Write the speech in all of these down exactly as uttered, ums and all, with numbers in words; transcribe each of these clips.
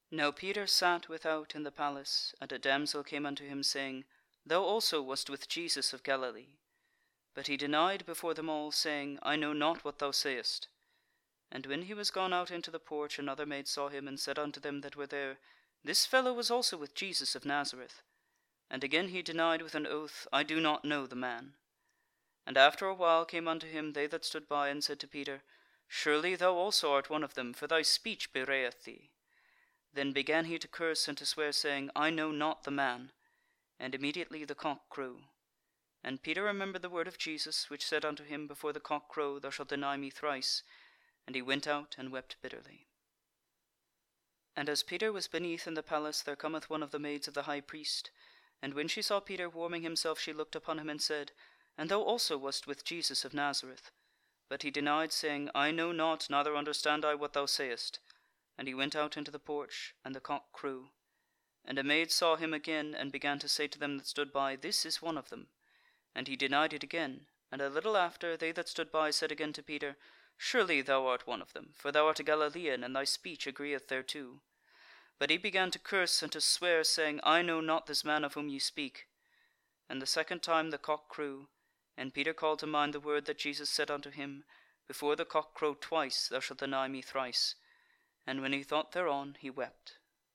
Now Peter sat without in the palace, and a damsel came unto him, saying, Thou also wast with Jesus of Galilee. But he denied before them all, saying, I know not what thou sayest. And when he was gone out into the porch, another maid saw him, and said unto them that were there, This fellow was also with Jesus of Nazareth. And again he denied with an oath, I do not know the man. And after a while came unto him they that stood by, and said to Peter, Surely thou also art one of them, for thy speech bewrayeth thee. Then began he to curse and to swear, saying, I know not the man. And immediately the cock crew. And Peter remembered the word of Jesus, which said unto him, Before the cock crow, thou shalt deny me thrice. And he went out and wept bitterly. And as Peter was beneath in the palace, there cometh one of the maids of the high priest. And when she saw Peter warming himself, she looked upon him, and said, And thou also wast with Jesus of Nazareth. But he denied, saying, I know not, neither understand I what thou sayest. And he went out into the porch, and the cock crew. And a maid saw him again, and began to say to them that stood by, This is one of them. And he denied it again. And a little after, they that stood by said again to Peter, Surely thou art one of them, for thou art a Galilean, and thy speech agreeth thereto. But he began to curse and to swear, saying, I know not this man of whom ye speak. And the second time the cock crew, and Peter called to mind the word that Jesus said unto him, Before the cock crow twice, thou shalt deny me thrice. And when he thought thereon, he wept.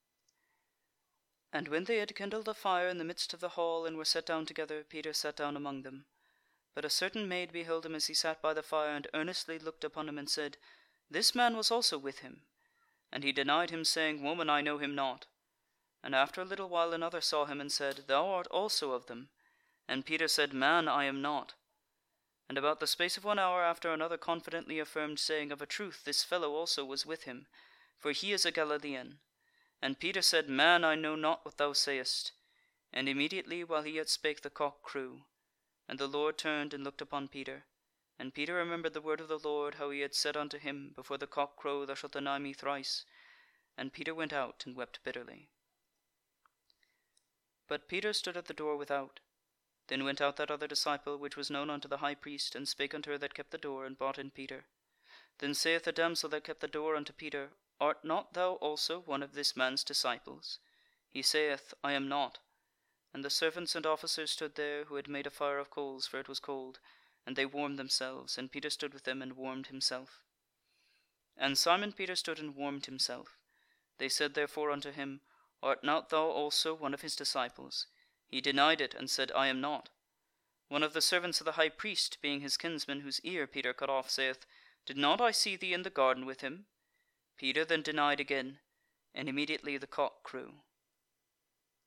And when they had kindled a fire in the midst of the hall, and were set down together, Peter sat down among them. But a certain maid beheld him as he sat by the fire, and earnestly looked upon him, and said, This man was also with him. And he denied him, saying, Woman, I know him not. And after a little while another saw him, and said, Thou art also of them. And Peter said, Man, I am not. And about the space of one hour after, another confidently affirmed, saying, Of a truth this fellow also was with him, for he is a Galilean. And Peter said, Man, I know not what thou sayest. And immediately while he yet spake, the cock crew. And the Lord turned and looked upon Peter. And Peter remembered the word of the Lord, how he had said unto him, Before the cock crow thou shalt deny me thrice. And Peter went out and wept bitterly. But Peter stood at the door without. Then went out that other disciple, which was known unto the high priest, and spake unto her that kept the door, and brought in Peter. Then saith the damsel that kept the door unto Peter, Art not thou also one of this man's disciples? He saith, I am not. And the servants and officers stood there, who had made a fire of coals, for it was cold, and they warmed themselves, and Peter stood with them and warmed himself. And Simon Peter stood and warmed himself. They said therefore unto him, Art not thou also one of his disciples? He denied it, and said, I am not. One of the servants of the high priest, being his kinsman, whose ear Peter cut off, saith, Did not I see thee in the garden with him? Peter then denied again, and immediately the cock crew.